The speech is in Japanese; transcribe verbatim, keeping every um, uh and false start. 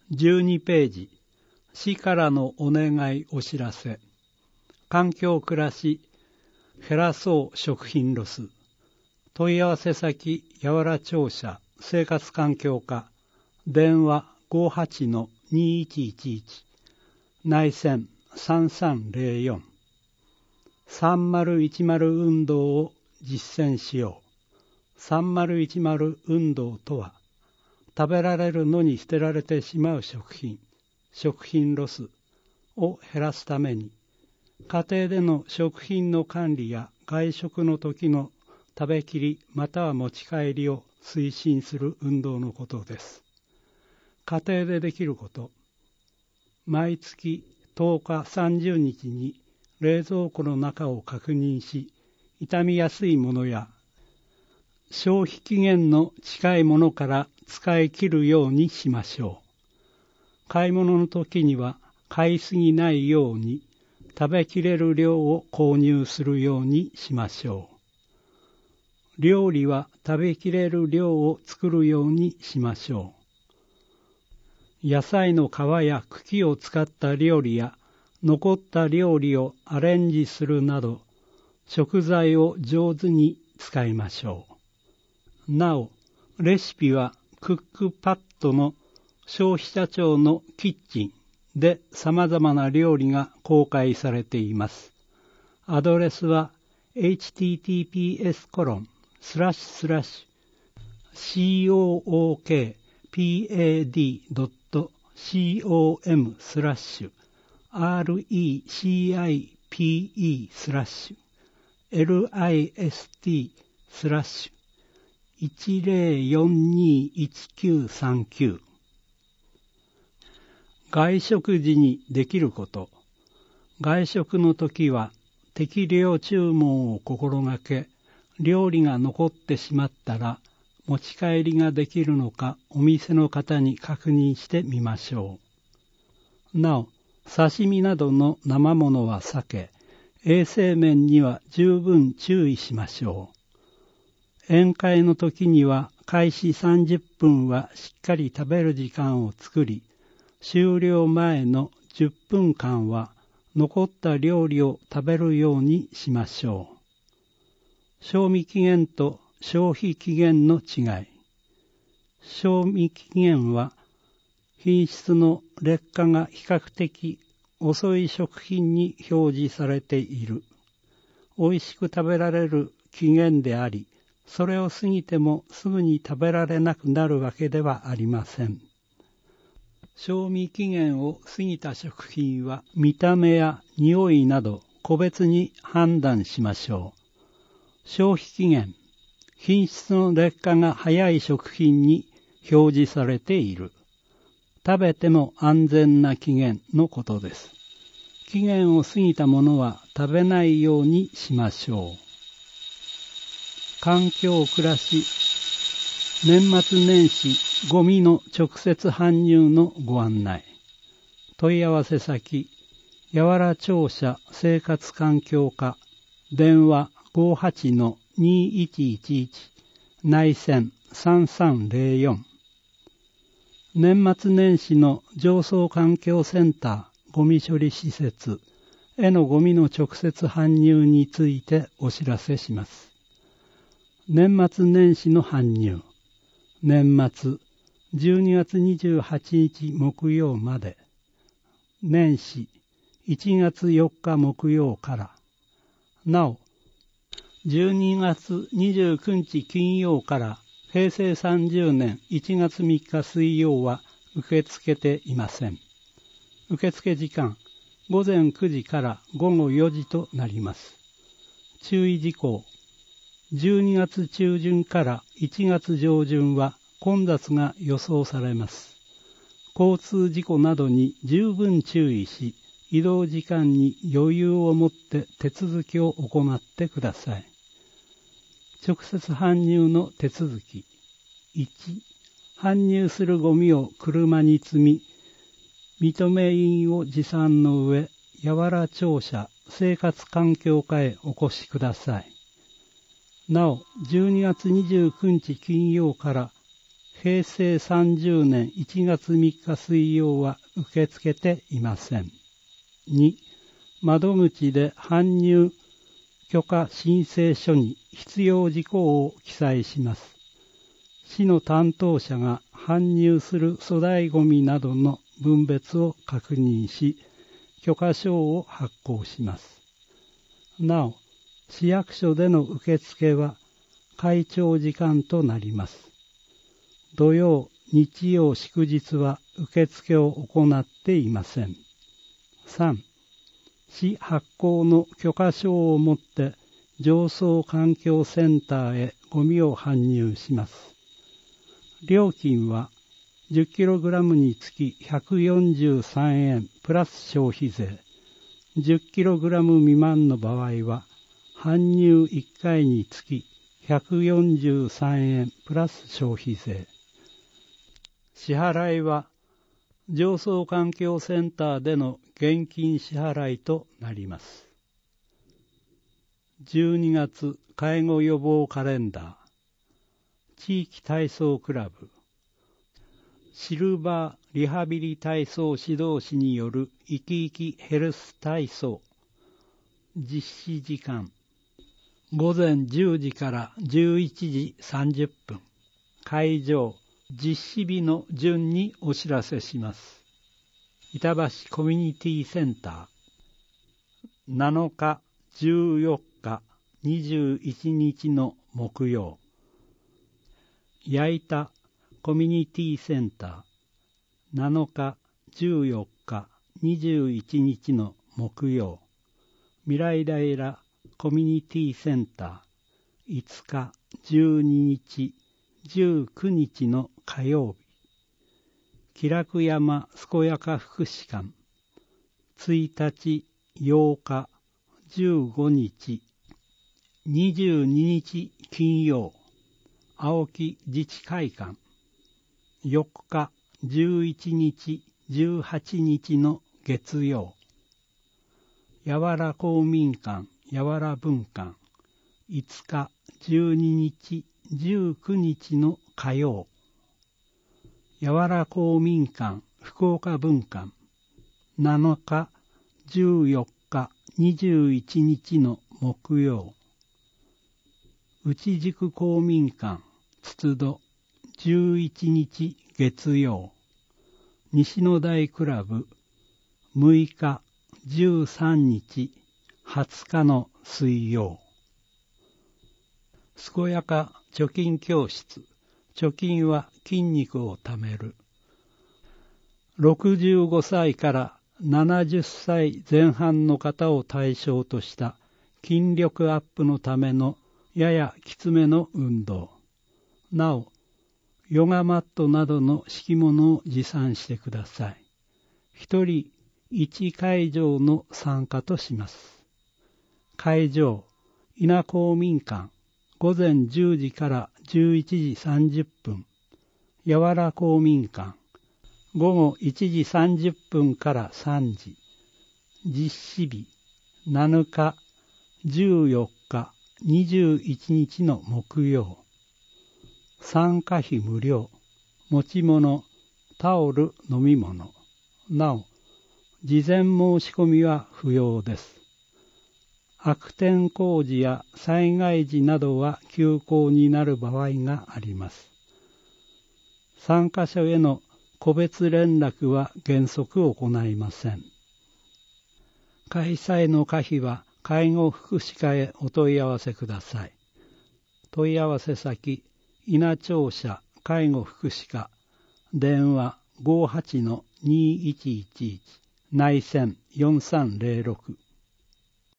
じゅうにページ、市からのお願いお知らせ。環境暮らし、減らそう食品ロス。問い合わせ先、やわら庁舎、生活環境課、電話 ごーはちのにーいちいちいち、内線さんさんぜろよん。さんまるいちまる運動を実践しよう。さんまるいちまる運動とは、食べられるのに捨てられてしまう食品、食品ロスを減らすために、家庭での食品の管理や外食の時の食べきりまたは持ち帰りを推進する運動のことです。家庭でできること、毎月とおかさんじゅうにちに冷蔵庫の中を確認し、傷みやすいものや消費期限の近いものから使い切るようにしましょう。買い物の時には買いすぎないように食べきれる量を購入するようにしましょう。料理は食べきれる量を作るようにしましょう。野菜の皮や茎を使った料理や残った料理をアレンジするなど、食材を上手に使いましょう。なお、レシピはクックパッドの消費者庁のキッチンで様々な料理が公開されています。アドレスは エイチティーティーピーエスコロンスラッシュスラッシュ コックパッドドットコム スラッシュ レシピ スラッシュ リスト スラッシュ いちぜろよんにいちきゅうさんきゅう。外食時にできること。外食の時は適量注文を心がけ、料理が残ってしまったら持ち帰りができるのかお店の方に確認してみましょう。なお、刺身などの生ものは避け、衛生面には十分注意しましょう。宴会の時には開始さんじゅっぷんはしっかり食べる時間を作り、終了前のじゅっぷんかんは残った料理を食べるようにしましょう。賞味期限と消費期限の違い。賞味期限は品質の劣化が比較的遅い食品に表示されている。美味しく食べられる期限であり、それを過ぎてもすぐに食べられなくなるわけではありません。賞味期限を過ぎた食品は見た目や匂いなど個別に判断しましょう。消費期限、品質の劣化が早い食品に表示されている。食べても安全な期限のことです。期限を過ぎたものは食べないようにしましょう。環境暮らし、年末年始ゴミの直接搬入のご案内。問い合わせ先、やわら庁舎生活環境課、電話ごーはちのにーいちいちいち、内線さんさんぜろよん。年末年始の上層環境センターゴミ処理施設へのゴミの直接搬入についてお知らせします。年末年始の搬入。年末じゅうにがつにじゅうはちにち木曜まで。年始いちがつよっか木曜から。なお、じゅうにがつにじゅうくにち金曜からへいせいさんじゅうねんいちがつみっか水曜は受け付けていません。受付時間、ごぜんくじからごごよじとなります。注意事項、じゅうにがつ中旬からいちがつ上旬は混雑が予想されます。交通事故などに十分注意し、移動時間に余裕を持って手続きを行ってください。直接搬入の手続き。いち、搬入するゴミを車に積み、認め印を持参の上、やわら庁舎生活環境課へお越しください。なお、じゅうにがつにじゅうくにち金曜からへいせいさんじゅうねんいちがつみっか水曜は受け付けていません。に、窓口で搬入許可申請書に必要事項を記載します。市の担当者が搬入する粗大ごみなどの分別を確認し、許可証を発行します。なお、市役所での受付は開庁時間となります。土曜、日曜、祝日は受付を行っていません。さん、市発行の許可証を持って上層環境センターへゴミを搬入します。料金は じゅっキログラム につきひゃくよんじゅうさんえんプラス消費税、じゅっキログラム 未満の場合は搬入いっかいにつきひゃくよんじゅうさんえんプラス消費税。支払いは上層環境センターでの現金支払いとなります。じゅうにがつ介護予防カレンダー、地域体操クラブ、シルバーリハビリ体操指導士による生き生きヘルス体操、実施時間、ごぜんじゅうじからじゅういちじさんじゅっぷん、会場、実施日の順にお知らせします。板橋コミュニティセンター、なのか、じゅうよっか、にじゅういちにちの木曜。矢板コミュニティセンター、なのか、じゅうよっか、にじゅういちにちの木曜。未来平コミュニティセンター、いつか、じゅうににち、じゅうくにちの火曜日。喜楽山健やか福祉館、ついたち、ようか、じゅうごにち、にじゅうににち金曜、青木自治会館、よっか、じゅういちにち、じゅうはちにちの月曜、やわら公民館、やわら文館、いつか、じゅうににち、じゅうくにちの火曜、やわら公民館、福岡文館、なのか、じゅうよっか、にじゅういちにちの木曜、内宿公民館、つつど、じゅういちにち月曜、西の台クラブ、むいか、じゅうさんにち、はつかの水曜。健やか貯金教室、貯金は筋肉をためる。ろくじゅうごさいからななじゅっさいぜん半の方を対象とした筋力アップのためのややきつめの運動。なお、ヨガマットなどの敷物を持参してください。一人一会場の参加とします。会場、稲公民館、ごぜんじゅうじからじゅういちじさんじゅっぷん。やわら公民館、ごごいちじさんじゅっぷんからさんじ。実施日、なのか、じゅうよっか、にじゅういちにちの木曜。参加費無料。持ち物、タオル、飲み物。なお、事前申し込みは不要です。悪天工事や災害時などは休校になる場合があります。参加者への個別連絡は原則行いません。開催の可否は介護福祉課へお問い合わせください。問い合わせ先、稲庁舎介護福祉課、電話 ごーはちのにいちいちいち、内線よんさんぜろろく。